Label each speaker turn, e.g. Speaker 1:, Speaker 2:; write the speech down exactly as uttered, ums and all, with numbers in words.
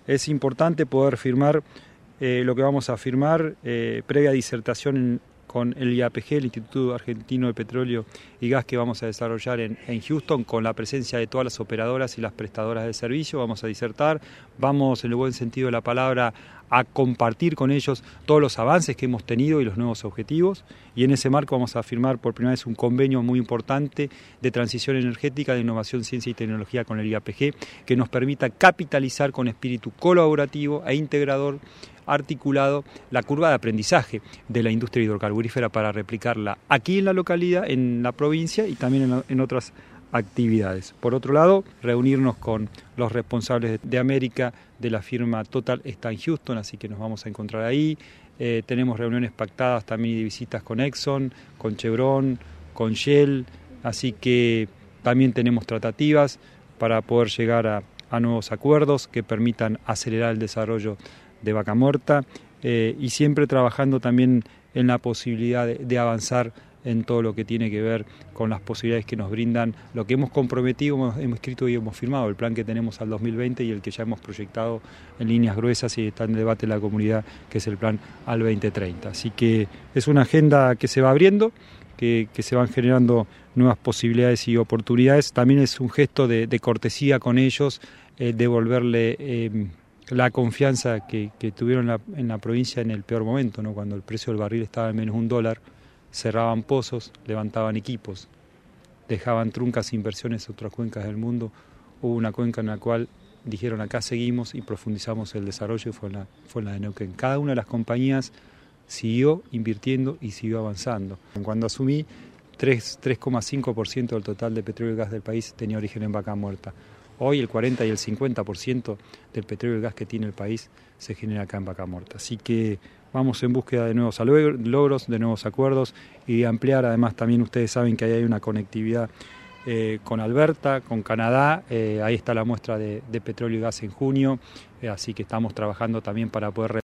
Speaker 1: es importante poder firmar eh, lo que vamos a firmar, eh, previa disertación en, con el I A P G, el Instituto Argentino de Petróleo y Gas, que vamos a desarrollar en, en Houston, con la presencia de todas las operadoras y las prestadoras de servicio. Vamos a disertar, vamos en el buen sentido de la palabra a compartir con ellos todos los avances que hemos tenido y los nuevos objetivos, y en ese marco vamos a firmar por primera vez un convenio muy importante de transición energética, de innovación, ciencia y tecnología con el I A P G, que nos permita capitalizar con espíritu colaborativo e integrador articulado la curva de aprendizaje de la industria hidrocarburífera para replicarla aquí en la localidad, en la provincia y también en, la, en otras actividades. Por otro lado, reunirnos con los responsables de América de la firma Total está en Houston, así que nos vamos a encontrar ahí. Eh, tenemos reuniones pactadas también y de visitas con Exxon, con Chevron, con Shell, así que también tenemos tratativas para poder llegar a, a nuevos acuerdos que permitan acelerar el desarrollo de Vaca Muerta, eh, y siempre trabajando también en la posibilidad de, de avanzar en todo lo que tiene que ver con las posibilidades que nos brindan lo que hemos comprometido, hemos, hemos escrito y hemos firmado, el plan que tenemos al dos mil veinte y el que ya hemos proyectado en líneas gruesas y está en debate en la comunidad, que es el plan al veinte treinta. Así que es una agenda que se va abriendo, que, que se van generando nuevas posibilidades y oportunidades. También es un gesto de, de cortesía con ellos, eh, devolverle eh, la confianza que, que tuvieron en la, en la provincia en el peor momento, ¿no? Cuando el precio del barril estaba en menos un dólar, cerraban pozos, levantaban equipos, dejaban truncas inversiones en otras cuencas del mundo. Hubo una cuenca en la cual dijeron acá seguimos y profundizamos el desarrollo, y fue la, fue la de Neuquén. Cada una de las compañías siguió invirtiendo y siguió avanzando. Cuando asumí, tres coma cinco por ciento del total de petróleo y gas del país tenía origen en Vaca Muerta. Hoy el cuarenta y el cincuenta por ciento del petróleo y gas que tiene el país se genera acá en Vaca Muerta. Así que vamos en búsqueda de nuevos logros, de nuevos acuerdos y de ampliar. Además, también ustedes saben que ahí hay una conectividad eh, con Alberta, con Canadá. Eh, ahí está la muestra de, de petróleo y gas en junio. Eh, así que estamos trabajando también para poder